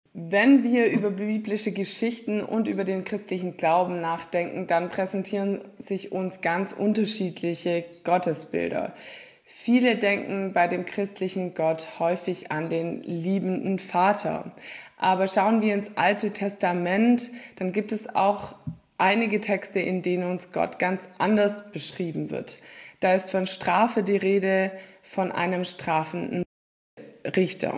Wenn wir über biblische Geschichten und über den christlichen Glauben nachdenken, dann präsentieren sich uns ganz unterschiedliche Gottesbilder. Viele denken bei dem christlichen Gott häufig an den liebenden Vater. Aber schauen wir ins Alte Testament, dann gibt es auch einige Texte, in denen uns Gott ganz anders beschrieben wird. Da ist von Strafe die Rede, von einem strafenden Richter.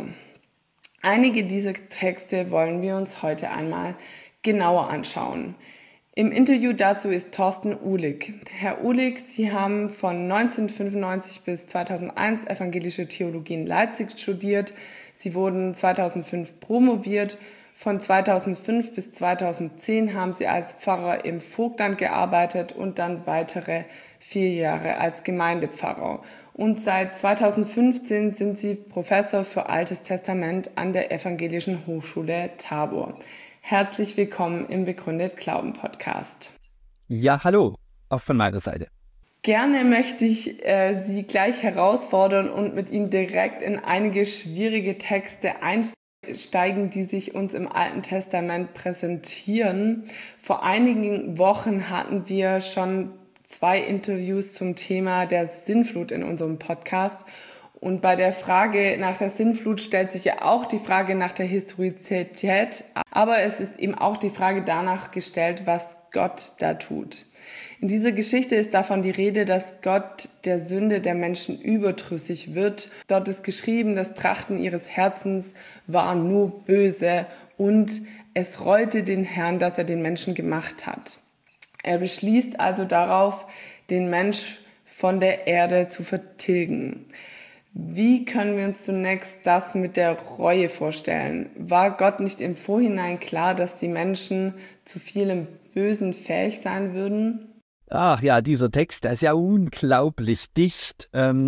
Einige dieser Texte wollen wir uns heute einmal genauer anschauen. Im Interview dazu ist Thorsten Uhlig. Herr Uhlig, Sie haben von 1995 bis 2001 evangelische Theologie in Leipzig studiert. Sie wurden 2005 promoviert. Von 2005 bis 2010 haben Sie als Pfarrer im Vogtland gearbeitet und dann weitere 4 Jahre als Gemeindepfarrer. Und seit 2015 sind Sie Professor für Altes Testament an der Evangelischen Hochschule Tabor. Herzlich willkommen im Begründet Glauben Podcast. Ja, hallo, auch von meiner Seite. Gerne möchte ich Sie gleich herausfordern und mit Ihnen direkt in einige schwierige Texte einsteigen, die sich uns im Alten Testament präsentieren. Vor einigen Wochen hatten wir schon 2 Interviews zum Thema der Sintflut in unserem Podcast. Und bei der Frage nach der Sintflut stellt sich ja auch die Frage nach der Historizität, aber es ist eben auch die Frage danach gestellt, was Gott da tut. In dieser Geschichte ist davon die Rede, dass Gott der Sünde der Menschen überdrüssig wird. Dort ist geschrieben, das Trachten ihres Herzens war nur böse und es reute den Herrn, dass er den Menschen gemacht hat. Er beschließt also darauf, den Mensch von der Erde zu vertilgen. Wie können wir uns zunächst das mit der Reue vorstellen? War Gott nicht im Vorhinein klar, dass die Menschen zu vielem Bösen fähig sein würden? Ach ja, dieser Text, der ist ja unglaublich dicht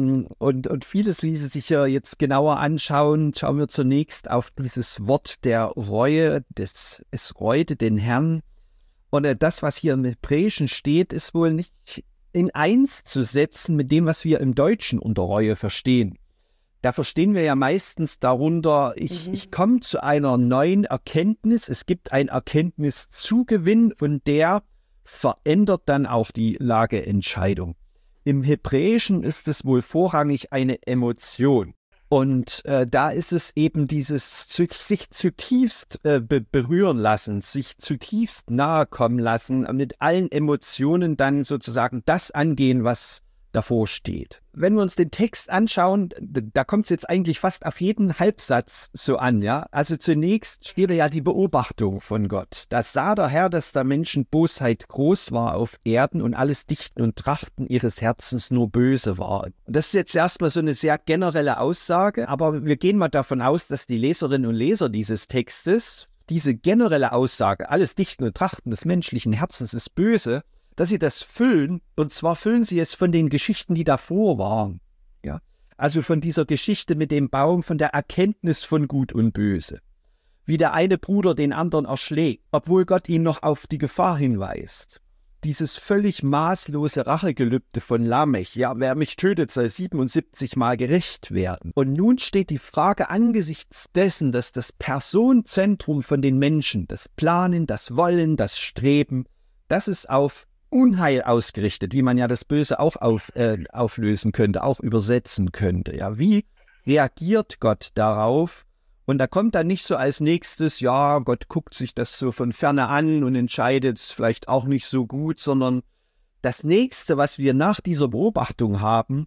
und vieles ließe sich ja jetzt genauer anschauen. Schauen wir zunächst auf dieses Wort der Reue, es reute den Herrn. Und das, was hier im Hebräischen steht, ist wohl nicht in eins zu setzen mit dem, was wir im Deutschen unter Reue verstehen. Da verstehen wir ja meistens darunter, ich komme zu einer neuen Erkenntnis, es gibt einen Erkenntniszugewinn und der verändert dann auch die Lageentscheidung. Im Hebräischen ist es wohl vorrangig eine Emotion. Und da ist es eben dieses sich zutiefst berühren lassen, sich zutiefst nahe kommen lassen, mit allen Emotionen dann sozusagen das angehen, was davor steht. Wenn wir uns den Text anschauen, da kommt es jetzt eigentlich fast auf jeden Halbsatz so an, ja. Also zunächst steht ja die Beobachtung von Gott. Da sah der Herr, dass der Menschen Bosheit groß war auf Erden und alles Dichten und Trachten ihres Herzens nur böse war. Und das ist jetzt erstmal so eine sehr generelle Aussage, aber wir gehen mal davon aus, dass die Leserinnen und Leser dieses Textes diese generelle Aussage, alles Dichten und Trachten des menschlichen Herzens ist böse, dass sie das füllen, und zwar füllen sie es von den Geschichten, die davor waren. Ja? Also von dieser Geschichte mit dem Baum, von der Erkenntnis von Gut und Böse. Wie der eine Bruder den anderen erschlägt, obwohl Gott ihn noch auf die Gefahr hinweist. Dieses völlig maßlose Rachegelübde von Lamech, ja, wer mich tötet, soll 77 Mal gerächt werden. Und nun steht die Frage angesichts dessen, dass das Personenzentrum von den Menschen, das Planen, das Wollen, das Streben, das ist auf Unheil ausgerichtet, wie man ja das Böse auch auflösen könnte, auch übersetzen könnte. Ja, wie reagiert Gott darauf? Und da kommt dann nicht so als nächstes, ja, Gott guckt sich das so von ferne an und entscheidet es vielleicht auch nicht so gut, sondern das Nächste, was wir nach dieser Beobachtung haben,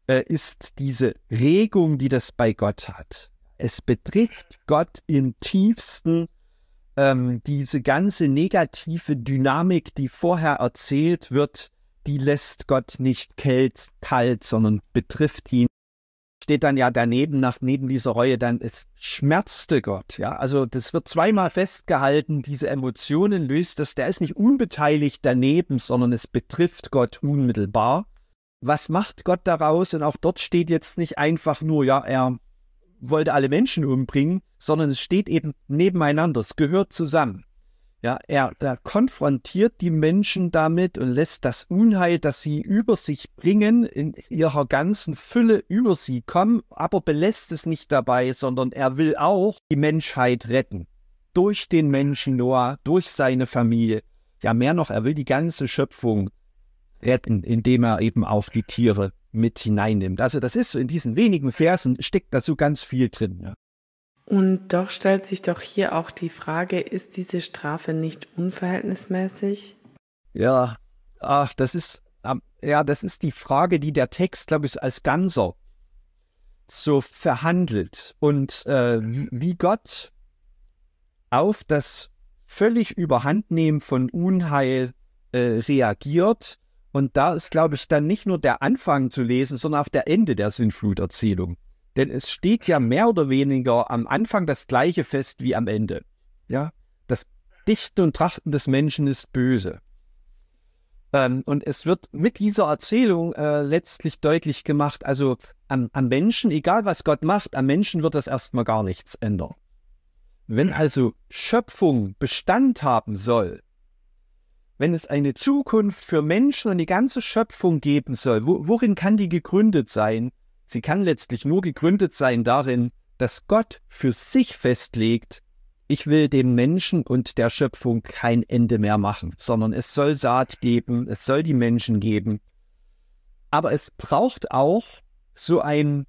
ist diese Regung, die das bei Gott hat. Es betrifft Gott im tiefsten. Diese ganze negative Dynamik, die vorher erzählt wird, die lässt Gott nicht kalt, sondern betrifft ihn. Steht dann ja daneben, neben dieser Reue, dann es schmerzte Gott. Ja? Also das wird zweimal festgehalten, diese Emotionen löst das, der ist nicht unbeteiligt daneben, sondern es betrifft Gott unmittelbar. Was macht Gott daraus? Und auch dort steht jetzt nicht einfach nur, ja, er wollte alle Menschen umbringen, sondern es steht eben nebeneinander, es gehört zusammen. Ja, er konfrontiert die Menschen damit und lässt das Unheil, das sie über sich bringen, in ihrer ganzen Fülle über sie kommen, aber belässt es nicht dabei, sondern er will auch die Menschheit retten. durch den Menschen Noah, durch seine Familie. Ja, mehr noch, er will die ganze Schöpfung retten, indem er eben auch die Tiere mit hineinnimmt. Also das ist in diesen wenigen Versen, steckt da so ganz viel drin. Ja. Und doch stellt sich doch hier auch die Frage, ist diese Strafe nicht unverhältnismäßig? Ja, das ist die Frage, die der Text, glaube ich, als Ganzer so verhandelt. Und wie Gott auf das völlig Überhandnehmen von Unheil reagiert. Und da ist, glaube ich, dann nicht nur der Anfang zu lesen, sondern auch der Ende der Sintfluterzählung. Denn es steht ja mehr oder weniger am Anfang das Gleiche fest wie am Ende. Ja, das Dichten und Trachten des Menschen ist böse. Und es wird mit dieser Erzählung letztlich deutlich gemacht, also am Menschen, egal was Gott macht, am Menschen wird das erstmal gar nichts ändern. Wenn also Schöpfung Bestand haben soll, wenn es eine Zukunft für Menschen und die ganze Schöpfung geben soll, worin kann die gegründet sein? Sie kann letztlich nur gegründet sein darin, dass Gott für sich festlegt, ich will dem Menschen und der Schöpfung kein Ende mehr machen, sondern es soll Saat geben, es soll die Menschen geben. Aber es braucht auch so einen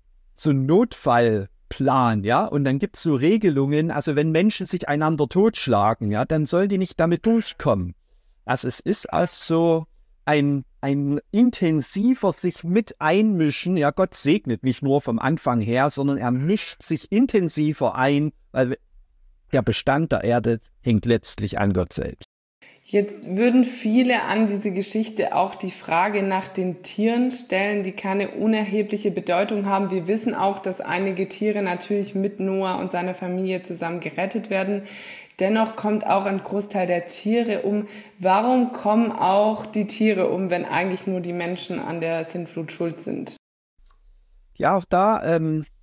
Notfallplan, ja, und dann gibt es so Regelungen, also wenn Menschen sich einander totschlagen, ja, dann sollen die nicht damit durchkommen. Also es ist also ein intensiver sich mit einmischen, ja, Gott segnet nicht nur vom Anfang her, sondern er mischt sich intensiver ein, weil der Bestand der Erde hängt letztlich an Gott selbst. Jetzt würden viele an diese Geschichte auch die Frage nach den Tieren stellen, die keine unerhebliche Bedeutung haben. Wir wissen auch, dass einige Tiere natürlich mit Noah und seiner Familie zusammen gerettet werden. Dennoch kommt auch ein Großteil der Tiere um. Warum kommen auch die Tiere um, wenn eigentlich nur die Menschen an der Sintflut schuld sind? Ja, auch da,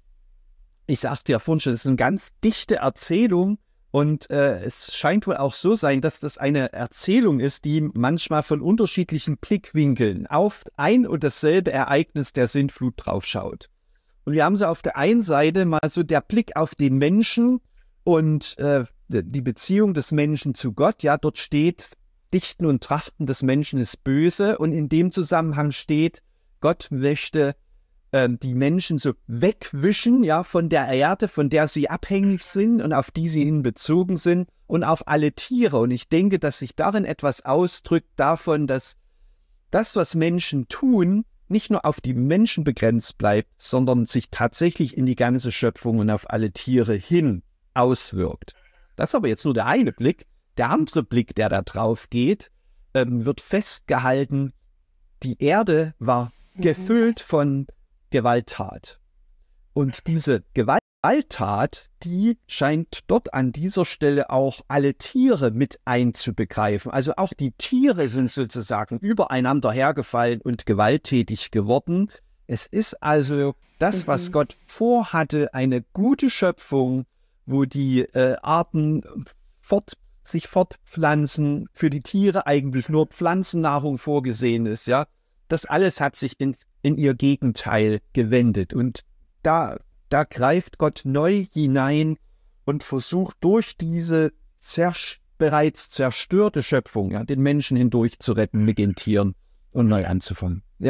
ich sagte ja vorhin schon, es ist eine ganz dichte Erzählung. Und es scheint wohl auch so sein, dass das eine Erzählung ist, die manchmal von unterschiedlichen Blickwinkeln auf ein und dasselbe Ereignis der Sintflut draufschaut. Und wir haben so auf der einen Seite mal so der Blick auf den Menschen und die Beziehung des Menschen zu Gott. Ja, dort steht, Dichten und Trachten des Menschen ist böse. Und in dem Zusammenhang steht, Gott möchte die Menschen so wegwischen, ja, von der Erde, von der sie abhängig sind und auf die sie hin bezogen sind und auf alle Tiere. Und ich denke, dass sich darin etwas ausdrückt davon, dass das, was Menschen tun, nicht nur auf die Menschen begrenzt bleibt, sondern sich tatsächlich in die ganze Schöpfung und auf alle Tiere hin auswirkt. Das ist aber jetzt nur der eine Blick. Der andere Blick, der da drauf geht, wird festgehalten, die Erde war gefüllt von Gewalttat. Und diese Gewalttat, die scheint dort an dieser Stelle auch alle Tiere mit einzubegreifen. Also auch die Tiere sind sozusagen übereinander hergefallen und gewalttätig geworden. Es ist also das, was Gott vorhatte, eine gute Schöpfung, wo die Arten sich fortpflanzen, für die Tiere eigentlich nur Pflanzennahrung vorgesehen ist, ja. Das alles hat sich in ihr Gegenteil gewendet. Und da greift Gott neu hinein und versucht durch diese bereits zerstörte Schöpfung, ja, den Menschen hindurch zu retten mit den Tieren und neu anzufangen. Ja.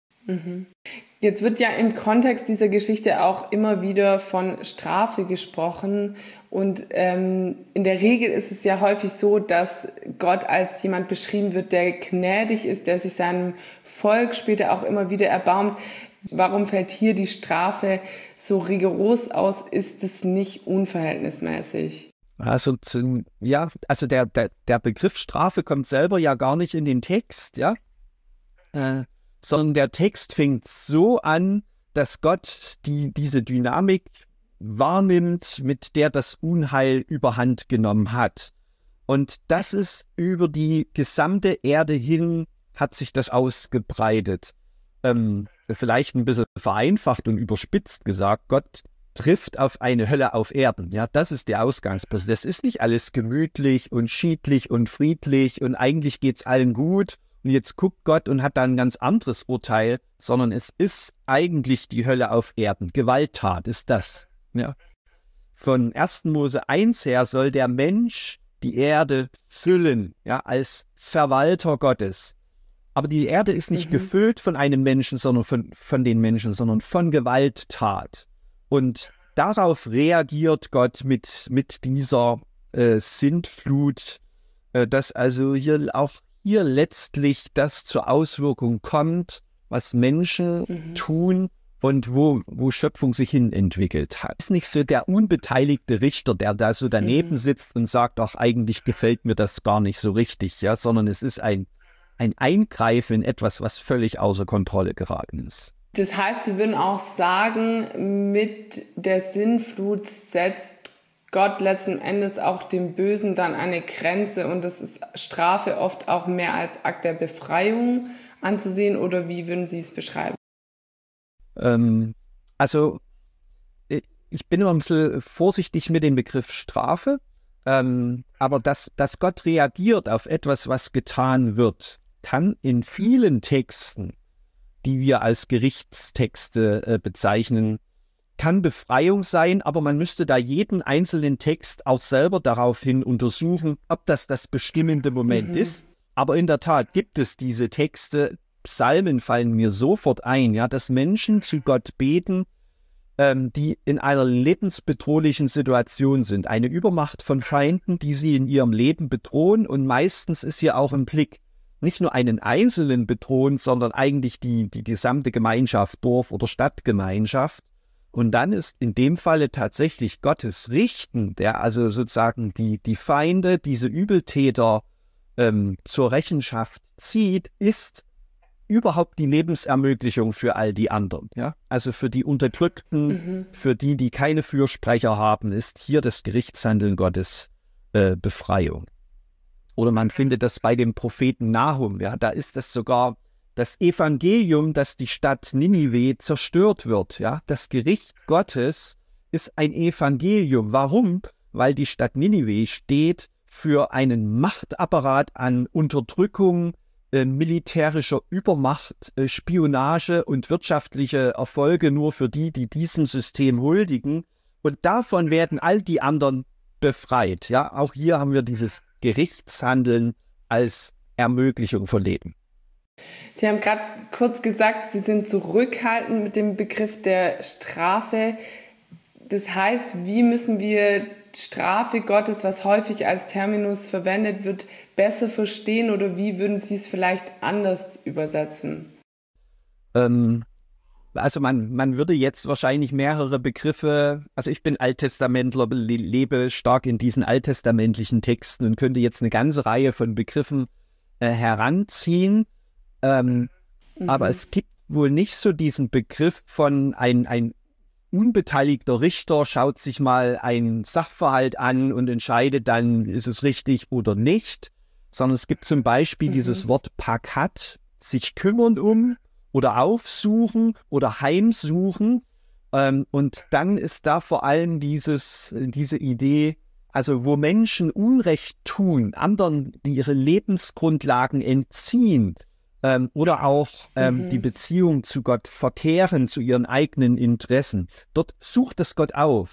Jetzt wird ja im Kontext dieser Geschichte auch immer wieder von Strafe gesprochen und in der Regel ist es ja häufig so, dass Gott als jemand beschrieben wird, der gnädig ist, der sich seinem Volk später auch immer wieder erbarmt. Warum fällt hier die Strafe so rigoros aus? Ist es nicht unverhältnismäßig? Also der Begriff Strafe kommt selber ja gar nicht in den Text, ja. Sondern der Text fängt so an, dass Gott diese Dynamik wahrnimmt, mit der das Unheil überhand genommen hat. Und das ist über die gesamte Erde hin, hat sich das ausgebreitet. Vielleicht ein bisschen vereinfacht und überspitzt gesagt, Gott trifft auf eine Hölle auf Erden. Ja, das ist der Ausgangspunkt. Das ist nicht alles gemütlich und schiedlich und friedlich und eigentlich geht es allen gut. Und jetzt guckt Gott und hat da ein ganz anderes Urteil, sondern es ist eigentlich die Hölle auf Erden. Gewalttat ist das. Ja. von 1. Mose 1 her soll der Mensch die Erde füllen, ja, als Verwalter Gottes. Aber die Erde ist nicht gefüllt von einem Menschen, sondern von den Menschen, sondern von Gewalttat. Und darauf reagiert Gott mit dieser Sintflut, dass also hier letztlich das zur Auswirkung kommt, was Menschen tun und wo Schöpfung sich hin entwickelt hat. Es ist nicht so der unbeteiligte Richter, der da so daneben sitzt und sagt, ach, eigentlich gefällt mir das gar nicht so richtig, ja, sondern es ist ein Eingreifen in etwas, was völlig außer Kontrolle geraten ist. Das heißt, Sie würden auch sagen, mit der Sintflut setzt Gott letzten Endes auch dem Bösen dann eine Grenze und das ist Strafe oft auch mehr als Akt der Befreiung anzusehen, oder wie würden Sie es beschreiben? Also ich bin immer ein bisschen vorsichtig mit dem Begriff Strafe, aber dass Gott reagiert auf etwas, was getan wird, kann in vielen Texten, die wir als Gerichtstexte bezeichnen, kann Befreiung sein, aber man müsste da jeden einzelnen Text auch selber daraufhin untersuchen, ob das bestimmende Moment ist. Aber in der Tat gibt es diese Texte, Psalmen fallen mir sofort ein, ja, dass Menschen zu Gott beten, die in einer lebensbedrohlichen Situation sind. Eine Übermacht von Feinden, die sie in ihrem Leben bedrohen, und meistens ist hier auch im Blick nicht nur einen Einzelnen bedrohen, sondern eigentlich die gesamte Gemeinschaft, Dorf- oder Stadtgemeinschaft. Und dann ist in dem Falle tatsächlich Gottes Richten, der also sozusagen die Feinde, diese Übeltäter zur Rechenschaft zieht, ist überhaupt die Lebensermöglichung für all die anderen. Ja? Also für die Unterdrückten, für die keine Fürsprecher haben, ist hier das Gerichtshandeln Gottes Befreiung. Oder man findet das bei dem Propheten Nahum. Ja? Da ist es sogar das Evangelium, dass die Stadt Ninive zerstört wird. Ja? Das Gericht Gottes ist ein Evangelium. Warum? Weil die Stadt Ninive steht für einen Machtapparat an Unterdrückung, militärischer Übermacht, Spionage und wirtschaftliche Erfolge nur für die diesem System huldigen. Und davon werden all die anderen befreit. Ja? Auch hier haben wir dieses Gerichtshandeln als Ermöglichung von Leben. Sie haben gerade kurz gesagt, Sie sind zurückhaltend mit dem Begriff der Strafe. Das heißt, wie müssen wir Strafe Gottes, was häufig als Terminus verwendet wird, besser verstehen, oder wie würden Sie es vielleicht anders übersetzen? Also man würde jetzt wahrscheinlich mehrere Begriffe, also ich bin Alttestamentler, lebe stark in diesen alttestamentlichen Texten und könnte jetzt eine ganze Reihe von Begriffen heranziehen, aber es gibt wohl nicht so diesen Begriff von ein unbeteiligter Richter schaut sich mal einen Sachverhalt an und entscheidet dann, ist es richtig oder nicht, sondern es gibt zum Beispiel dieses Wort Pakat, sich kümmern um oder aufsuchen oder heimsuchen, und dann ist da vor allem diese Idee, also wo Menschen Unrecht tun, anderen, die ihre Lebensgrundlagen entziehen, oder auch die Beziehung zu Gott verkehren, zu ihren eigenen Interessen. Dort sucht es Gott auf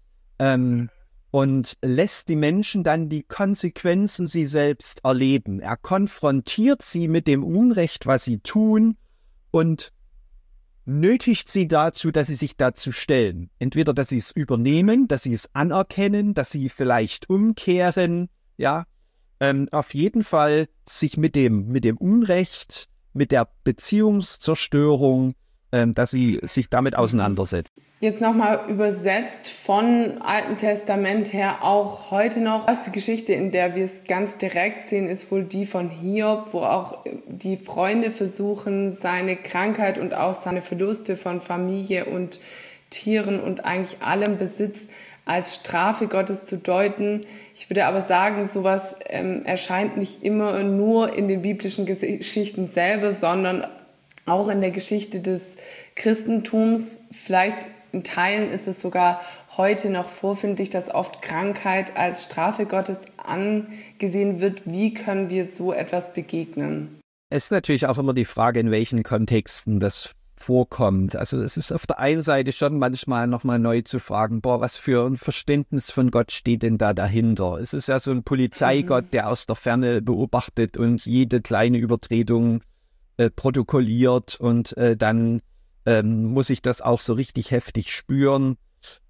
und lässt die Menschen dann die Konsequenzen sie selbst erleben. Er konfrontiert sie mit dem Unrecht, was sie tun, und nötigt sie dazu, dass sie sich dazu stellen. Entweder, dass sie es übernehmen, dass sie es anerkennen, dass sie vielleicht umkehren, ja, auf jeden Fall sich mit dem Unrecht, mit der Beziehungszerstörung, dass sie sich damit auseinandersetzt. Jetzt nochmal übersetzt von Alten Testament her auch heute noch. Die erste Geschichte, in der wir es ganz direkt sehen, ist wohl die von Hiob, wo auch die Freunde versuchen, seine Krankheit und auch seine Verluste von Familie und Tieren und eigentlich allem Besitz als Strafe Gottes zu deuten. Ich würde aber sagen, sowas erscheint nicht immer nur in den biblischen Geschichten selber, sondern auch in der Geschichte des Christentums. Vielleicht in Teilen ist es sogar heute noch vorfindlich, dass oft Krankheit als Strafe Gottes angesehen wird. Wie können wir so etwas begegnen? Es ist natürlich auch immer die Frage, in welchen Kontexten das vorkommt. Also es ist auf der einen Seite schon manchmal nochmal neu zu fragen, was für ein Verständnis von Gott steht denn da dahinter? Es ist ja so ein Polizeigott, der aus der Ferne beobachtet und jede kleine Übertretung protokolliert und dann muss ich das auch so richtig heftig spüren.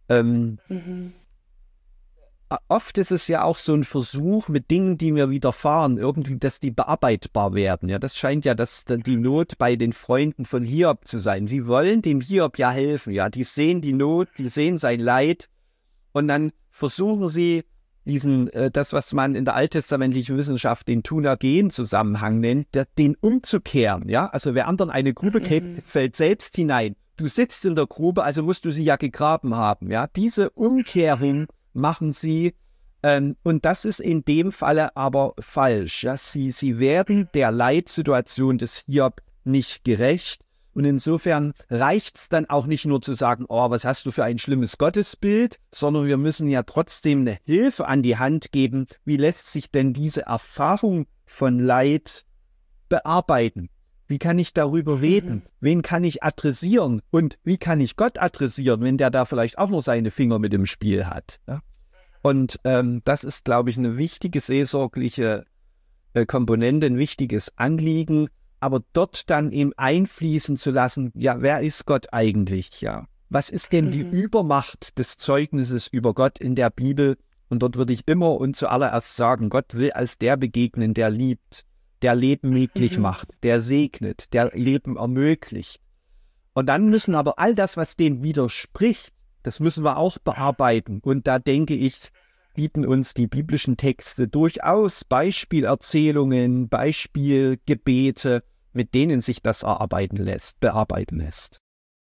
Oft ist es ja auch so ein Versuch mit Dingen, die mir widerfahren, irgendwie, dass die bearbeitbar werden. Ja, das scheint ja die Not bei den Freunden von Hiob zu sein. Sie wollen dem Hiob ja helfen. Ja, die sehen die Not, die sehen sein Leid und dann versuchen sie das, was man in der alttestamentlichen Wissenschaft den Tun-Ergehen-Zusammenhang nennt, den umzukehren. Ja, also wer anderen eine Grube gräbt, fällt selbst hinein. Du sitzt in der Grube, also musst du sie ja gegraben haben. Ja, diese Umkehrung machen sie, und das ist in dem Falle aber falsch. Ja? Sie werden der Leitsituation des Hiob nicht gerecht und insofern reicht es dann auch nicht nur zu sagen, was hast du für ein schlimmes Gottesbild, sondern wir müssen ja trotzdem eine Hilfe an die Hand geben, wie lässt sich denn diese Erfahrung von Leid bearbeiten? Wie kann ich darüber reden? Wen kann ich adressieren? Und wie kann ich Gott adressieren, wenn der da vielleicht auch noch seine Finger mit im Spiel hat? Ja? Und das ist, glaube ich, eine wichtige seelsorgliche Komponente, ein wichtiges Anliegen, aber dort dann eben einfließen zu lassen, ja, wer ist Gott eigentlich? Ja? Was ist denn die Übermacht des Zeugnisses über Gott in der Bibel? Und dort würde ich immer und zuallererst sagen, Gott will als der begegnen, der liebt, der Leben möglich macht, der segnet, der Leben ermöglicht. Und dann müssen aber all das, was dem widerspricht, das müssen wir auch bearbeiten. Und da denke ich, bieten uns die biblischen Texte durchaus Beispielerzählungen, Beispielgebete, mit denen sich das bearbeiten lässt.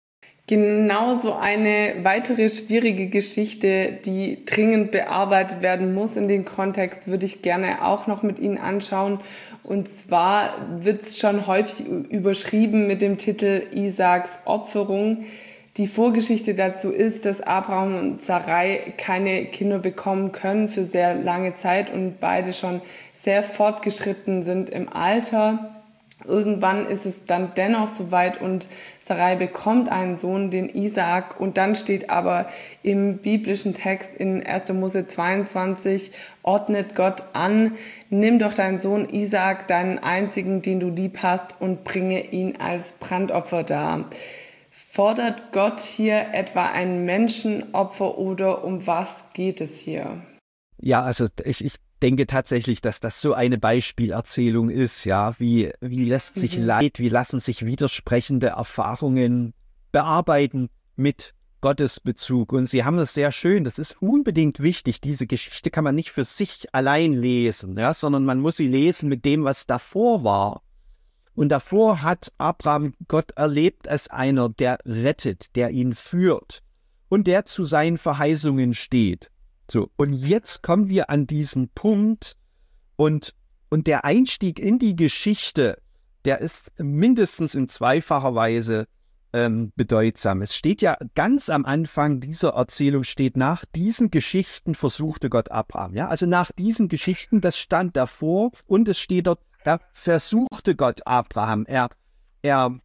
Genauso eine weitere schwierige Geschichte, die dringend bearbeitet werden muss in dem Kontext, würde ich gerne auch noch mit Ihnen anschauen. Und zwar wird es schon häufig überschrieben mit dem Titel Isaaks Opferung. Die Vorgeschichte dazu ist, dass Abraham und Sarai keine Kinder bekommen können für sehr lange Zeit und beide schon sehr fortgeschritten sind im Alter. Irgendwann ist es dann dennoch soweit und Sarai bekommt einen Sohn, den Isaak, und dann steht aber im biblischen Text in 1. Mose 22, ordnet Gott an, nimm doch deinen Sohn Isaak, deinen einzigen, den du lieb hast, und bringe ihn als Brandopfer dar. Fordert Gott hier etwa ein Menschenopfer oder um was geht es hier? Ja, also ich denke tatsächlich, dass das so eine Beispielerzählung ist, ja, wie lässt sich Leid, wie lassen sich widersprechende Erfahrungen bearbeiten mit Gottesbezug. Und Sie haben es sehr schön, das ist unbedingt wichtig, diese Geschichte kann man nicht für sich allein lesen, ja, sondern man muss sie lesen mit dem, was davor war. Und davor hat Abraham Gott erlebt als einer, der rettet, der ihn führt und der zu seinen Verheißungen steht. So, und jetzt kommen wir an diesen Punkt und der Einstieg in die Geschichte, der ist mindestens in zweifacher Weise bedeutsam. Es steht ja ganz am Anfang dieser Erzählung, steht, nach diesen Geschichten versuchte Gott Abraham. Ja? Also nach diesen Geschichten, das stand davor und es steht dort, da versuchte Gott Abraham. Er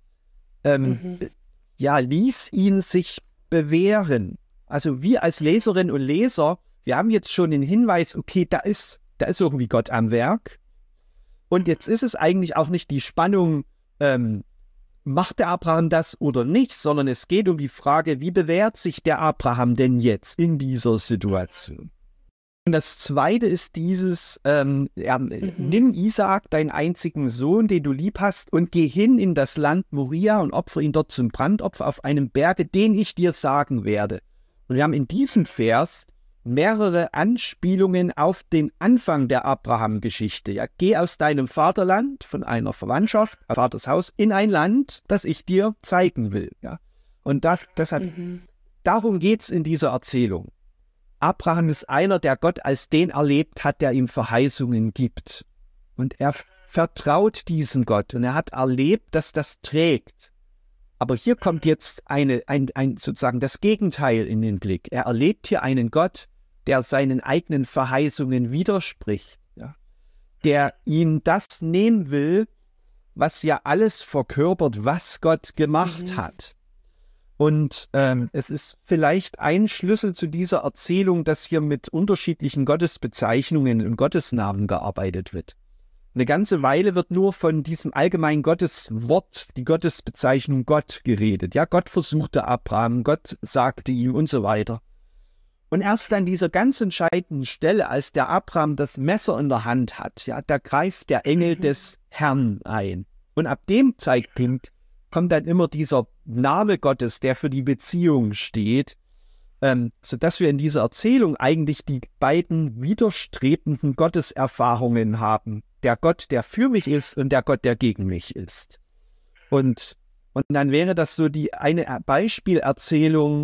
ließ ihn sich bewähren. Also wir als Leserinnen und Leser, wir haben jetzt schon den Hinweis, okay, da ist irgendwie Gott am Werk. Und jetzt ist es eigentlich auch nicht die Spannung, macht der Abraham das oder nicht, sondern es geht um die Frage, wie bewährt sich der Abraham denn jetzt in dieser Situation? Und das Zweite ist dieses, nimm Isaak, deinen einzigen Sohn, den du lieb hast, und geh hin in das Land Moria und opfere ihn dort zum Brandopfer auf einem Berge, den ich dir sagen werde. Und wir haben in diesem Vers mehrere Anspielungen auf den Anfang der Abraham-Geschichte. Ja, geh aus deinem Vaterland, von einer Verwandtschaft, Vaters Haus, in ein Land, das ich dir zeigen will. Ja. Und darum geht es in dieser Erzählung. Abraham ist einer, der Gott als den erlebt hat, der ihm Verheißungen gibt. Und er vertraut diesem Gott und er hat erlebt, dass das trägt. Aber hier kommt jetzt sozusagen das Gegenteil in den Blick. Er erlebt hier einen Gott, der seinen eigenen Verheißungen widerspricht, ja? Der ihn das nehmen will, was ja alles verkörpert, was Gott gemacht hat. Und es ist vielleicht ein Schlüssel zu dieser Erzählung, dass hier mit unterschiedlichen Gottesbezeichnungen und Gottesnamen gearbeitet wird. Eine ganze Weile wird nur von diesem allgemeinen Gotteswort, die Gottesbezeichnung Gott geredet. Ja, Gott versuchte Abraham, Gott sagte ihm und so weiter. Und erst an dieser ganz entscheidenden Stelle, als der Abraham das Messer in der Hand hat, ja, da greift der Engel des Herrn ein. Und ab dem Zeitpunkt kommt dann immer dieser Name Gottes, der für die Beziehung steht, sodass wir in dieser Erzählung eigentlich die beiden widerstrebenden Gotteserfahrungen haben. Der Gott, der für mich ist, und der Gott, der gegen mich ist. Und dann wäre das so eine Beispielerzählung,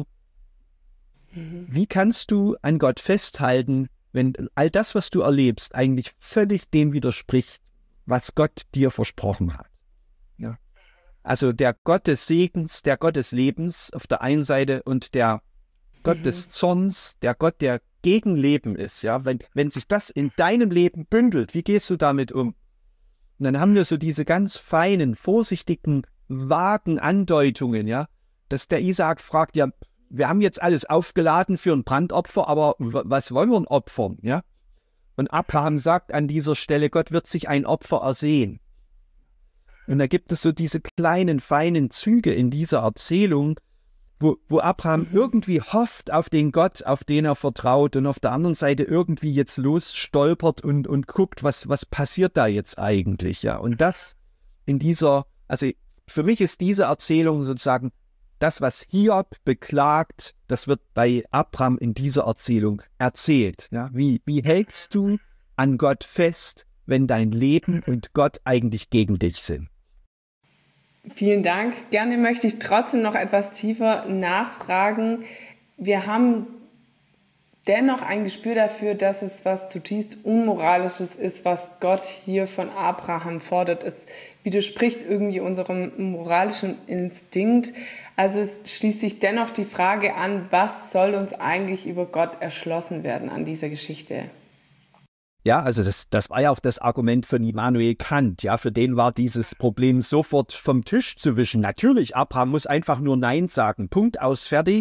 wie kannst du an Gott festhalten, wenn all das, was du erlebst, eigentlich völlig dem widerspricht, was Gott dir versprochen hat. Ja. Also der Gott des Segens, der Gott des Lebens auf der einen Seite und der Gott des Zorns, der Gott, der gegen Leben ist. Ja? Wenn sich das in deinem Leben bündelt, wie gehst du damit um? Und dann haben wir so diese ganz feinen, vorsichtigen, vagen Andeutungen, ja, dass der Isaak fragt, ja, wir haben jetzt alles aufgeladen für ein Brandopfer, aber was wollen wir denn opfern? Ja? Und Abraham sagt an dieser Stelle, Gott wird sich ein Opfer ersehen. Und da gibt es so diese kleinen, feinen Züge in dieser Erzählung, wo Abraham irgendwie hofft auf den Gott, auf den er vertraut, und auf der anderen Seite irgendwie jetzt losstolpert und guckt, was passiert da jetzt eigentlich. Ja? Und das also für mich ist diese Erzählung sozusagen das, was Hiob beklagt, das wird bei Abraham in dieser Erzählung erzählt. Ja? Wie hältst du an Gott fest, wenn dein Leben und Gott eigentlich gegen dich sind? Vielen Dank. Gerne möchte ich trotzdem noch etwas tiefer nachfragen. Wir haben dennoch ein Gespür dafür, dass es was zutiefst Unmoralisches ist, was Gott hier von Abraham fordert. Es widerspricht irgendwie unserem moralischen Instinkt. Also es schließt sich dennoch die Frage an, was soll uns eigentlich über Gott erschlossen werden an dieser Geschichte? Ja, also das war ja auch das Argument von Immanuel Kant. Ja, für den war dieses Problem sofort vom Tisch zu wischen. Natürlich, Abraham muss einfach nur Nein sagen. Punkt, aus, fertig.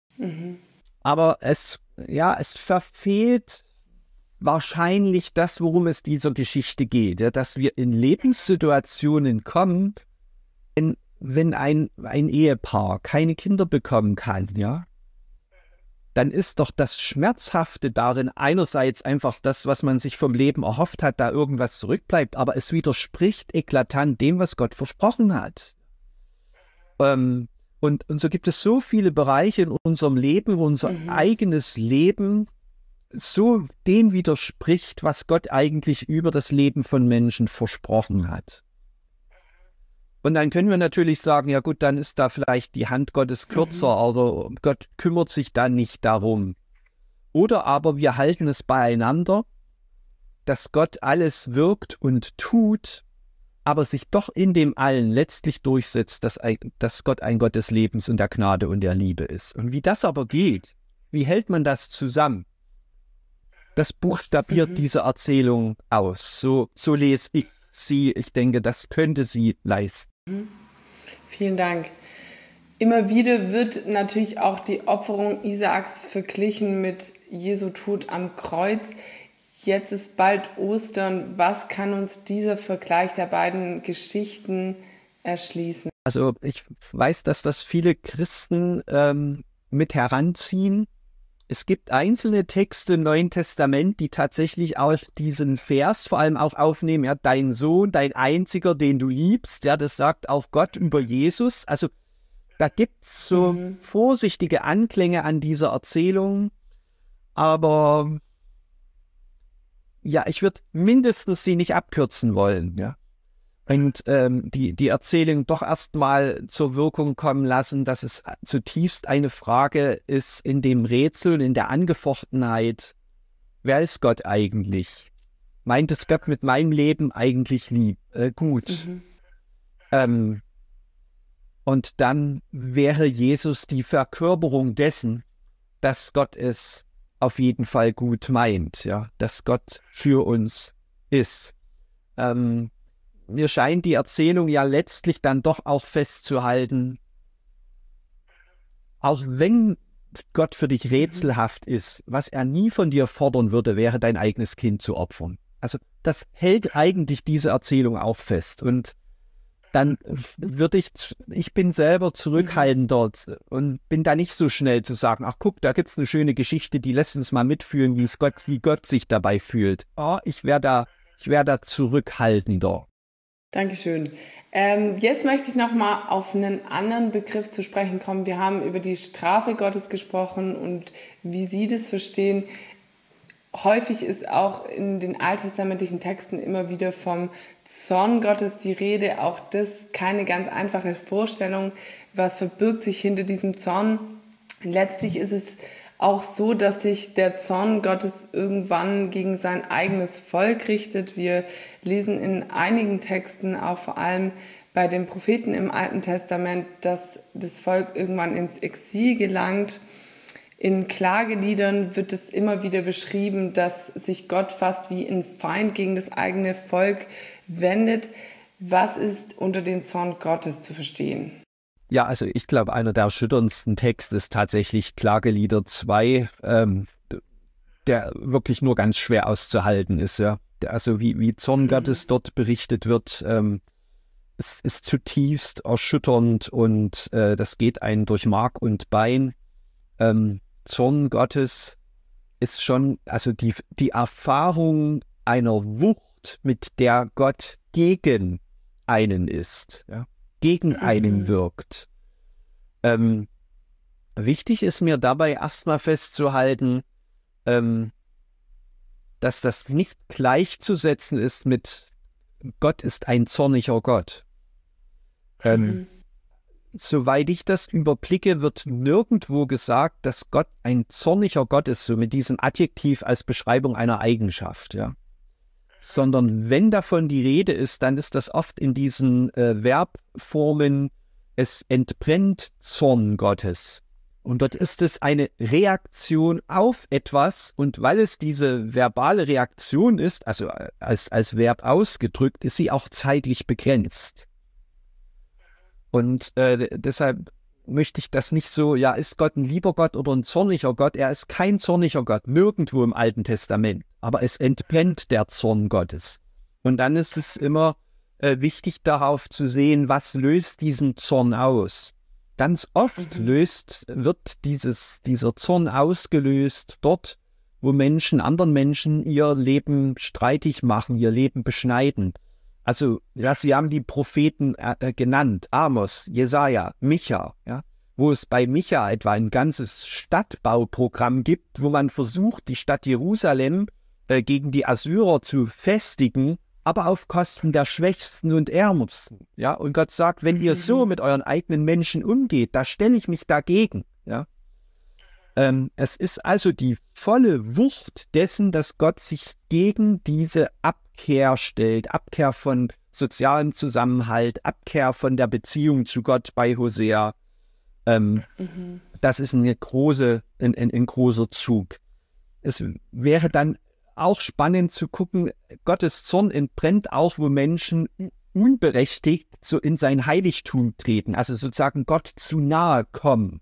Aber es verfehlt wahrscheinlich das, worum es dieser Geschichte geht. Ja, dass wir in Lebenssituationen kommen, wenn ein Ehepaar keine Kinder bekommen kann, ja, dann ist doch das Schmerzhafte darin einerseits einfach das, was man sich vom Leben erhofft hat, da irgendwas zurückbleibt, aber es widerspricht eklatant dem, was Gott versprochen hat. Und so gibt es so viele Bereiche in unserem Leben, wo unser eigenes Leben so dem widerspricht, was Gott eigentlich über das Leben von Menschen versprochen hat. Und dann können wir natürlich sagen, ja gut, dann ist da vielleicht die Hand Gottes kürzer, oder Gott kümmert sich dann nicht darum. Oder aber wir halten es beieinander, dass Gott alles wirkt und tut, aber sich doch in dem Allen letztlich durchsetzt, dass Gott ein Gott des Lebens und der Gnade und der Liebe ist. Und wie das aber geht, wie hält man das zusammen? Das buchstabiert diese Erzählung aus. So lese ich sie. Ich denke, das könnte sie leisten. Vielen Dank. Immer wieder wird natürlich auch die Opferung Isaaks verglichen mit Jesu Tod am Kreuz. Jetzt ist bald Ostern. Was kann uns dieser Vergleich der beiden Geschichten erschließen? Also ich weiß, dass das viele Christen mit heranziehen. Es gibt einzelne Texte im Neuen Testament, die tatsächlich auch diesen Vers vor allem auch aufnehmen. Ja, dein Sohn, dein Einziger, den du liebst, ja, das sagt auch Gott über Jesus. Also da gibt es so vorsichtige Anklänge an dieser Erzählung. Aber ja, ich würde mindestens sie nicht abkürzen wollen, ja. Und die Erzählung doch erstmal zur Wirkung kommen lassen, dass es zutiefst eine Frage ist in dem Rätsel und in der Angefochtenheit. Wer ist Gott eigentlich? Meint es Gott mit meinem Leben eigentlich gut? Und dann wäre Jesus die Verkörperung dessen, dass Gott es auf jeden Fall gut meint, ja, dass Gott für uns ist. mir scheint die Erzählung ja letztlich dann doch auch festzuhalten, auch wenn Gott für dich rätselhaft ist, was er nie von dir fordern würde, wäre dein eigenes Kind zu opfern. Also das hält eigentlich diese Erzählung auch fest. Und dann würde ich bin selber zurückhaltender und bin da nicht so schnell zu sagen, ach guck, da gibt es eine schöne Geschichte, die lässt uns mal mitfühlen, wie Gott sich dabei fühlt. Oh, ich wär da zurückhaltender. Dankeschön. Jetzt möchte ich nochmal auf einen anderen Begriff zu sprechen kommen. Wir haben über die Strafe Gottes gesprochen und wie Sie das verstehen. Häufig ist auch in den alttestamentlichen Texten immer wieder vom Zorn Gottes die Rede. Auch das keine ganz einfache Vorstellung. Was verbirgt sich hinter diesem Zorn? Letztlich ist es auch so, dass sich der Zorn Gottes irgendwann gegen sein eigenes Volk richtet. Wir lesen in einigen Texten, auch vor allem bei den Propheten im Alten Testament, dass das Volk irgendwann ins Exil gelangt. In Klageliedern wird es immer wieder beschrieben, dass sich Gott fast wie ein Feind gegen das eigene Volk wendet. Was ist unter dem Zorn Gottes zu verstehen? Ja, also ich glaube, einer der erschütterndsten Texte ist tatsächlich Klagelieder 2, der wirklich nur ganz schwer auszuhalten ist. Ja. Also wie Zorn Gottes dort berichtet wird, es ist zutiefst erschütternd und das geht einen durch Mark und Bein. Zorn Gottes ist schon, also die Erfahrung einer Wucht, mit der Gott gegen einen ist, ja, gegen einen wirkt. Wichtig ist mir dabei erstmal festzuhalten, dass das nicht gleichzusetzen ist mit Gott ist ein zorniger Gott. Soweit ich das überblicke, wird nirgendwo gesagt, dass Gott ein zorniger Gott ist, so mit diesem Adjektiv als Beschreibung einer Eigenschaft, ja. Sondern wenn davon die Rede ist, dann ist das oft in diesen Verbformen, es entbrennt Zorn Gottes. Und dort ist es eine Reaktion auf etwas und weil es diese verbale Reaktion ist, also als Verb ausgedrückt, ist sie auch zeitlich begrenzt. Und deshalb möchte ich das nicht so, ja, ist Gott ein lieber Gott oder ein zorniger Gott? Er ist kein zorniger Gott, nirgendwo im Alten Testament, aber es entbrennt der Zorn Gottes. Und dann ist es immer wichtig darauf zu sehen, was löst diesen Zorn aus. Ganz oft wird dieser Zorn ausgelöst dort, wo Menschen anderen Menschen ihr Leben streitig machen, ihr Leben beschneiden. Also, ja, Sie haben die Propheten genannt, Amos, Jesaja, Micha, ja, wo es bei Micha etwa ein ganzes Stadtbauprogramm gibt, wo man versucht, die Stadt Jerusalem gegen die Assyrer zu festigen, aber auf Kosten der Schwächsten und Ärmsten. Ja? Und Gott sagt, wenn ihr so mit euren eigenen Menschen umgeht, da stelle ich mich dagegen. Ja? Es ist also die volle Wucht dessen, dass Gott sich gegen diese Abkehr stellt, Abkehr von sozialem Zusammenhalt, Abkehr von der Beziehung zu Gott bei Hosea. Das ist ein großer Zug. Es wäre dann auch spannend zu gucken, Gottes Zorn entbrennt auch, wo Menschen unberechtigt so in sein Heiligtum treten, also sozusagen Gott zu nahe kommen.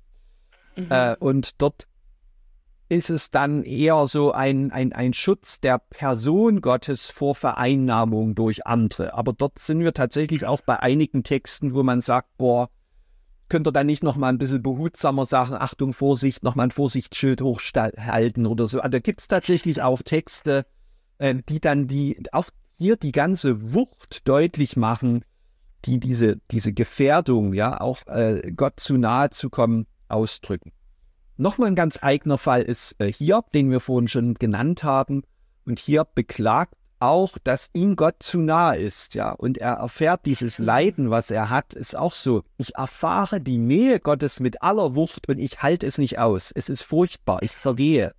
Und dort ist es dann eher so ein Schutz der Person Gottes vor Vereinnahmung durch andere. Aber dort sind wir tatsächlich auch bei einigen Texten, wo man sagt, boah, könnt ihr da nicht noch mal ein bisschen behutsamer sagen, Achtung, Vorsicht, noch mal ein Vorsichtsschild hochhalten oder so. Also da gibt es tatsächlich auch Texte, die dann auch hier die ganze Wucht deutlich machen, die diese Gefährdung, ja, auch Gott zu nahe zu kommen, ausdrücken. Nochmal ein ganz eigener Fall ist Hiob, den wir vorhin schon genannt haben. Und Hiob beklagt auch, dass ihm Gott zu nahe ist, ja. Und er erfährt dieses Leiden, was er hat, ist auch so. Ich erfahre die Nähe Gottes mit aller Wucht und ich halte es nicht aus. Es ist furchtbar, ich vergehe.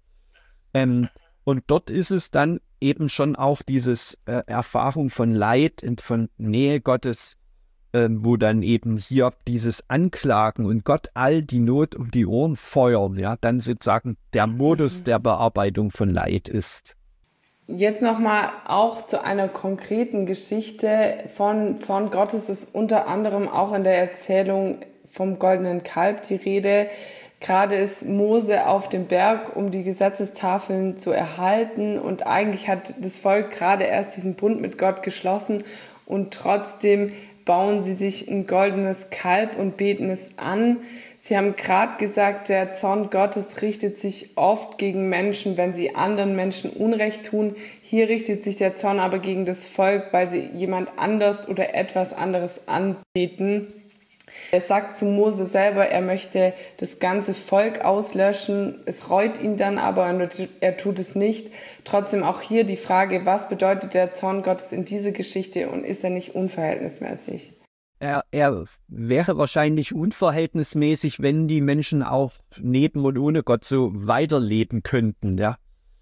Und dort ist es dann eben schon auch dieses Erfahrung von Leid und von Nähe Gottes, wo dann eben Hiob dieses Anklagen und Gott all die Not um die Ohren feuern, ja, dann sozusagen der Modus der Bearbeitung von Leid ist. Jetzt nochmal auch zu einer konkreten Geschichte von Zorn Gottes ist unter anderem auch in der Erzählung vom goldenen Kalb die Rede. Gerade ist Mose auf dem Berg, um die Gesetzestafeln zu erhalten, und eigentlich hat das Volk gerade erst diesen Bund mit Gott geschlossen und trotzdem bauen sie sich ein goldenes Kalb und beten es an. Sie haben gerade gesagt, der Zorn Gottes richtet sich oft gegen Menschen, wenn sie anderen Menschen Unrecht tun. Hier richtet sich der Zorn aber gegen das Volk, weil sie jemand anders oder etwas anderes anbeten. Er sagt zu Mose selber, er möchte das ganze Volk auslöschen. Es reut ihn dann aber und er tut es nicht. Trotzdem auch hier die Frage, was bedeutet der Zorn Gottes in dieser Geschichte und ist er nicht unverhältnismäßig? Er wäre wahrscheinlich unverhältnismäßig, wenn die Menschen auch neben und ohne Gott so weiterleben könnten. Ja.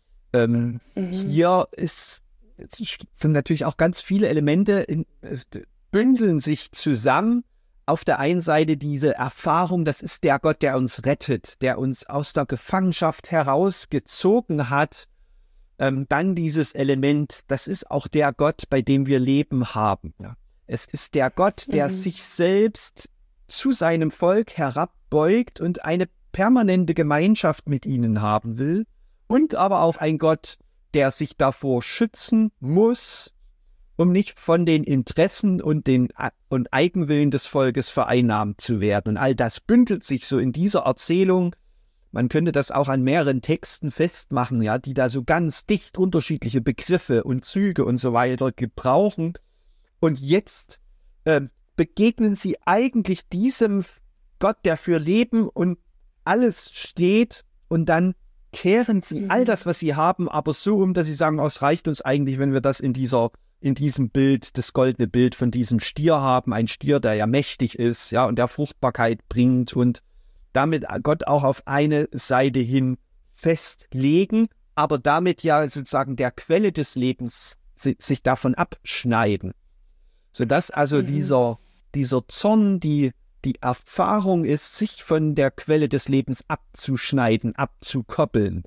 Hier sind natürlich auch ganz viele Elemente, bündeln sich zusammen. Auf der einen Seite diese Erfahrung, das ist der Gott, der uns rettet, der uns aus der Gefangenschaft herausgezogen hat. Dann dieses Element, das ist auch der Gott, bei dem wir Leben haben. Ja. Es ist der Gott, der sich selbst zu seinem Volk herabbeugt und eine permanente Gemeinschaft mit ihnen haben will. Und aber auch ein Gott, der sich davor schützen muss, um nicht von den Interessen und Eigenwillen des Volkes vereinnahmt zu werden. Und all das bündelt sich so in dieser Erzählung. Man könnte das auch an mehreren Texten festmachen, ja, die da so ganz dicht unterschiedliche Begriffe und Züge und so weiter gebrauchen. Und jetzt begegnen sie eigentlich diesem Gott, der für Leben und alles steht, und dann kehren sie all das, was sie haben, aber so um, dass sie sagen, es reicht uns eigentlich, wenn wir das in diesem Bild, das goldene Bild von diesem Stier haben, ein Stier, der ja mächtig ist, ja, und der Fruchtbarkeit bringt und damit Gott auch auf eine Seite hin festlegen, aber damit ja sozusagen der Quelle des Lebens sich davon abschneiden. Sodass also dieser Zorn die Erfahrung ist, sich von der Quelle des Lebens abzuschneiden, abzukoppeln.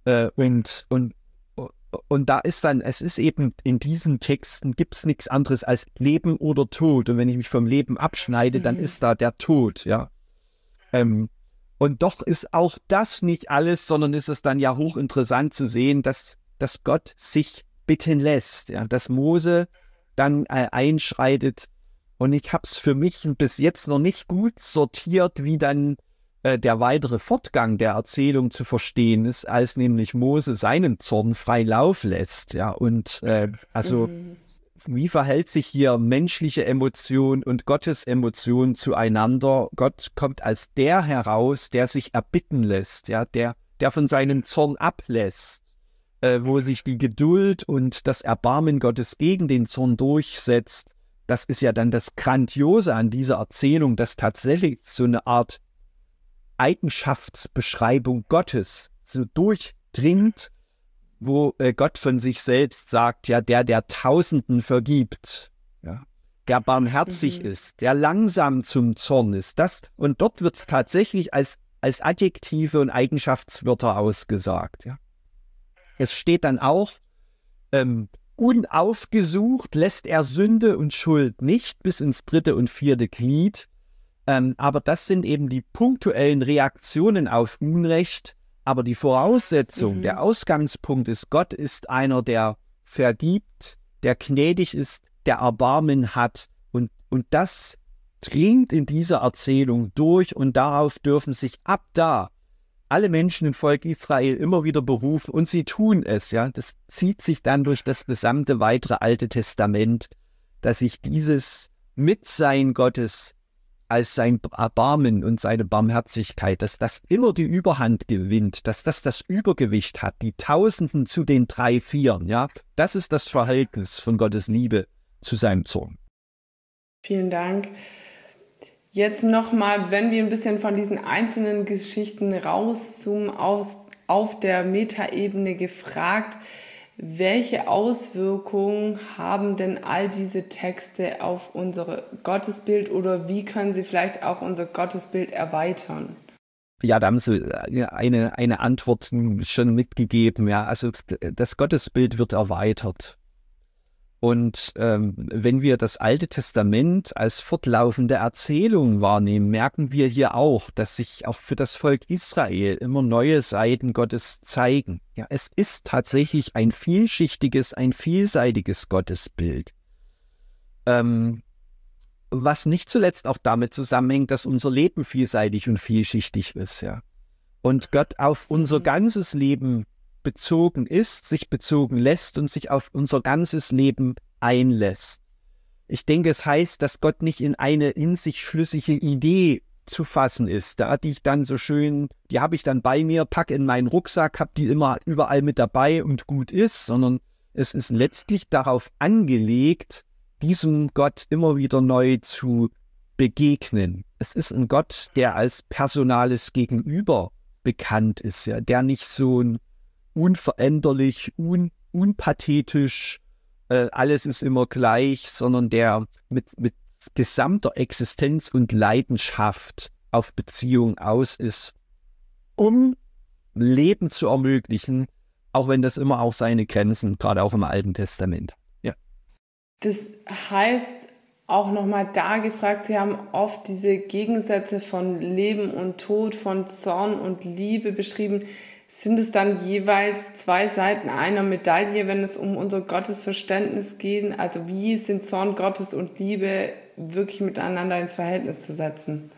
Und da ist dann, es ist eben in diesen Texten, gibt es nichts anderes als Leben oder Tod. Und wenn ich mich vom Leben abschneide, dann ist da der Tod, ja. Und doch ist auch das nicht alles, sondern ist es dann ja hochinteressant zu sehen, dass Gott sich bitten lässt, ja, dass Mose dann einschreitet. Und ich habe es für mich bis jetzt noch nicht gut sortiert, wie dann der weitere Fortgang der Erzählung zu verstehen ist, als nämlich Mose seinen Zorn frei Lauf lässt. Ja, und wie verhält sich hier menschliche Emotion und Gottes Emotion zueinander? Gott kommt als der heraus, der sich erbitten lässt, ja, der von seinem Zorn ablässt, wo sich die Geduld und das Erbarmen Gottes gegen den Zorn durchsetzt. Das ist ja dann das Grandiose an dieser Erzählung, dass tatsächlich so eine Art Eigenschaftsbeschreibung Gottes so durchdringt, wo Gott von sich selbst sagt, ja, der Tausenden vergibt, ja, der barmherzig ist, der langsam zum Zorn ist. Und dort wird es tatsächlich als Adjektive und Eigenschaftswörter ausgesagt. Ja. Es steht dann auch, unaufgesucht lässt er Sünde und Schuld nicht bis ins 3. und 4. Glied. Aber das sind eben die punktuellen Reaktionen auf Unrecht. Aber die Voraussetzung, der Ausgangspunkt ist, Gott ist einer, der vergibt, der gnädig ist, der Erbarmen hat. Und das dringt in dieser Erzählung durch, und darauf dürfen sich ab da alle Menschen im Volk Israel immer wieder berufen, und sie tun es. Ja, das zieht sich dann durch das gesamte weitere Alte Testament, dass sich dieses Mitsein Gottes als sein Erbarmen und seine Barmherzigkeit, dass das immer die Überhand gewinnt, dass das Übergewicht hat, die Tausenden zu den 3, 4, ja, das ist das Verhältnis von Gottes Liebe zu seinem Zorn. Vielen Dank. Jetzt nochmal, wenn wir ein bisschen von diesen einzelnen Geschichten rauszoomen, auf der Metaebene gefragt, welche Auswirkungen haben denn all diese Texte auf unser Gottesbild, oder wie können sie vielleicht auch unser Gottesbild erweitern? Ja, da haben Sie eine Antwort schon mitgegeben. Ja, also das Gottesbild wird erweitert. Und wenn wir das Alte Testament als fortlaufende Erzählung wahrnehmen, merken wir hier auch, dass sich auch für das Volk Israel immer neue Seiten Gottes zeigen. Ja, es ist tatsächlich ein vielschichtiges, ein vielseitiges Gottesbild. Was nicht zuletzt auch damit zusammenhängt, dass unser Leben vielseitig und vielschichtig ist. Ja. Und Gott auf unser ganzes Leben bezogen ist, sich bezogen lässt und sich auf unser ganzes Leben einlässt. Ich denke, es heißt, dass Gott nicht in eine in sich schlüssige Idee zu fassen ist, da die ich dann so schön, die habe ich dann bei mir, packe in meinen Rucksack, habe die immer überall mit dabei und gut ist, sondern es ist letztlich darauf angelegt, diesem Gott immer wieder neu zu begegnen. Es ist ein Gott, der als personales Gegenüber bekannt ist, ja, der nicht so ein unveränderlich, unpathetisch, alles ist immer gleich, sondern der mit gesamter Existenz und Leidenschaft auf Beziehung aus ist, um Leben zu ermöglichen, auch wenn das immer auch seine Grenzen, gerade auch im Alten Testament. Ja. Das heißt, auch nochmal da gefragt, Sie haben oft diese Gegensätze von Leben und Tod, von Zorn und Liebe beschrieben. Sind es dann jeweils zwei Seiten einer Medaille, wenn es um unser Gottesverständnis geht? Also wie sind Zorn Gottes und Liebe wirklich miteinander ins Verhältnis zu setzen?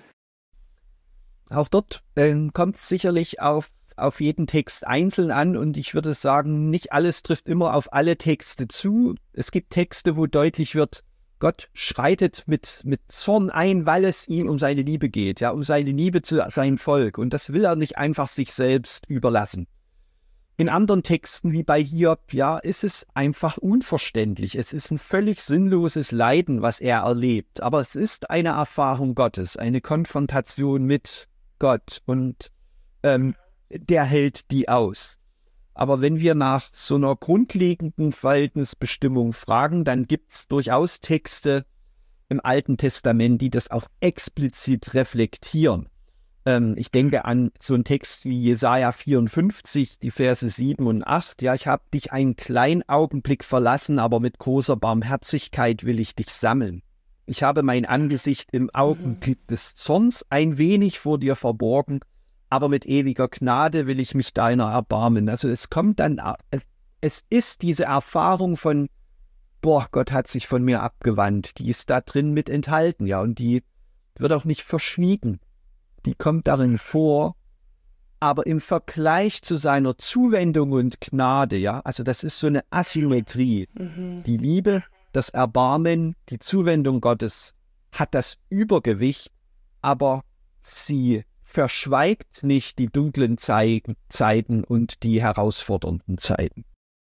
Auch dort kommt es sicherlich auf jeden Text einzeln an und ich würde sagen, nicht alles trifft immer auf alle Texte zu. Es gibt Texte, wo deutlich wird, Gott schreitet mit Zorn ein, weil es ihm um seine Liebe geht, ja, um seine Liebe zu seinem Volk. Und das will er nicht einfach sich selbst überlassen. In anderen Texten, wie bei Hiob, ja, ist es einfach unverständlich. Es ist ein völlig sinnloses Leiden, was er erlebt. Aber es ist eine Erfahrung Gottes, eine Konfrontation mit Gott. Und der hält die aus. Aber wenn wir nach so einer grundlegenden Verhältnisbestimmung fragen, dann gibt es durchaus Texte im Alten Testament, die das auch explizit reflektieren. Ich denke an so einen Text wie Jesaja 54, die Verse 7 und 8. Ja, ich habe dich einen kleinen Augenblick verlassen, aber mit großer Barmherzigkeit will ich dich sammeln. Ich habe mein Angesicht im Augenblick des Zorns ein wenig vor dir verborgen, aber mit ewiger Gnade will ich mich deiner erbarmen. Also es kommt dann, es ist diese Erfahrung von, Gott hat sich von mir abgewandt, die ist da drin mit enthalten, ja, und die wird auch nicht verschwiegen. Die kommt darin vor, aber im Vergleich zu seiner Zuwendung und Gnade, ja, also das ist so eine Asymmetrie. Die Liebe, das Erbarmen, die Zuwendung Gottes hat das Übergewicht, aber sie verschweigt nicht die dunklen Zeiten und die herausfordernden Zeiten.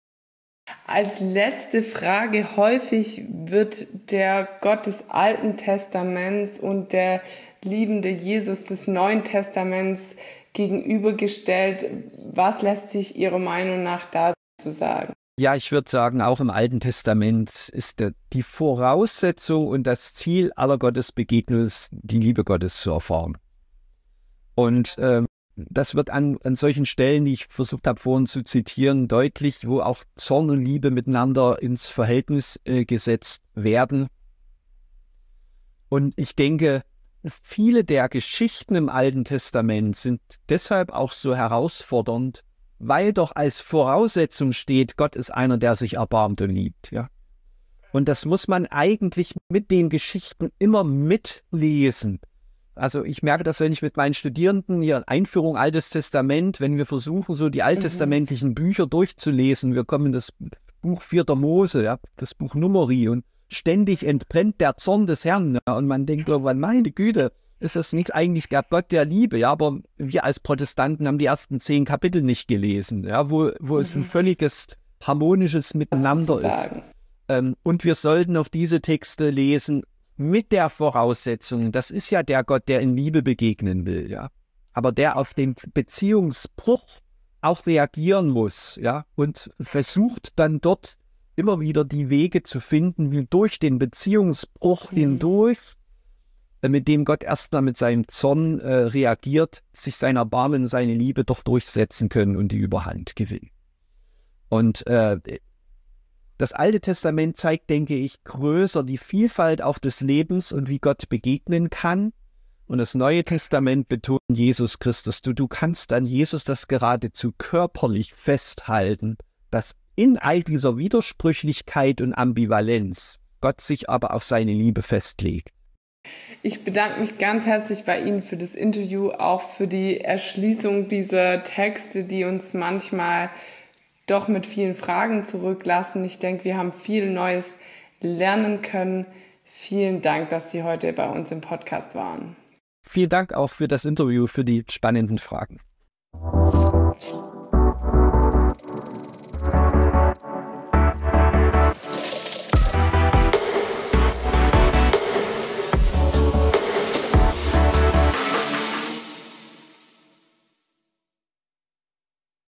Als letzte Frage, häufig wird der Gott des Alten Testaments und der liebende Jesus des Neuen Testaments gegenübergestellt. Was lässt sich Ihrer Meinung nach dazu sagen? Ja, ich würde sagen, auch im Alten Testament ist die Voraussetzung und das Ziel aller Gottesbegegnungen, die Liebe Gottes zu erfahren. Und das wird an solchen Stellen, die ich versucht habe vorhin zu zitieren, deutlich, wo auch Zorn und Liebe miteinander ins Verhältnis gesetzt werden. Und ich denke, viele der Geschichten im Alten Testament sind deshalb auch so herausfordernd, weil doch als Voraussetzung steht, Gott ist einer, der sich erbarmt und liebt. Ja? Und das muss man eigentlich mit den Geschichten immer mitlesen. Also ich merke das, wenn ich mit meinen Studierenden hier Einführung Altes Testament, wenn wir versuchen, so die alttestamentlichen Bücher durchzulesen, wir kommen in das Buch 4. Mose, ja, das Buch Numeri und ständig entbrennt der Zorn des Herrn. Ja, und man denkt irgendwann, meine Güte, ist das nicht eigentlich der Gott der Liebe? Ja, aber wir als Protestanten haben die ersten 10 Kapitel nicht gelesen, ja, wo es ein völliges harmonisches Miteinander ist. Und wir sollten auf diese Texte lesen, mit der Voraussetzung, das ist ja der Gott, der in Liebe begegnen will, ja, aber der auf den Beziehungsbruch auch reagieren muss, ja, und versucht dann dort immer wieder die Wege zu finden, wie durch den Beziehungsbruch hindurch mit dem Gott erstmal mit seinem Zorn reagiert, sich sein Erbarmen, seine Liebe doch durchsetzen können und die Überhand gewinnen. Und das Alte Testament zeigt, denke ich, größer die Vielfalt auch des Lebens und wie Gott begegnen kann. Und das Neue Testament betont Jesus Christus. Du kannst an Jesus das geradezu körperlich festhalten, dass in all dieser Widersprüchlichkeit und Ambivalenz Gott sich aber auf seine Liebe festlegt. Ich bedanke mich ganz herzlich bei Ihnen für das Interview, auch für die Erschließung dieser Texte, die uns manchmal doch mit vielen Fragen zurücklassen. Ich denke, wir haben viel Neues lernen können. Vielen Dank, dass Sie heute bei uns im Podcast waren. Vielen Dank auch für das Interview, für die spannenden Fragen.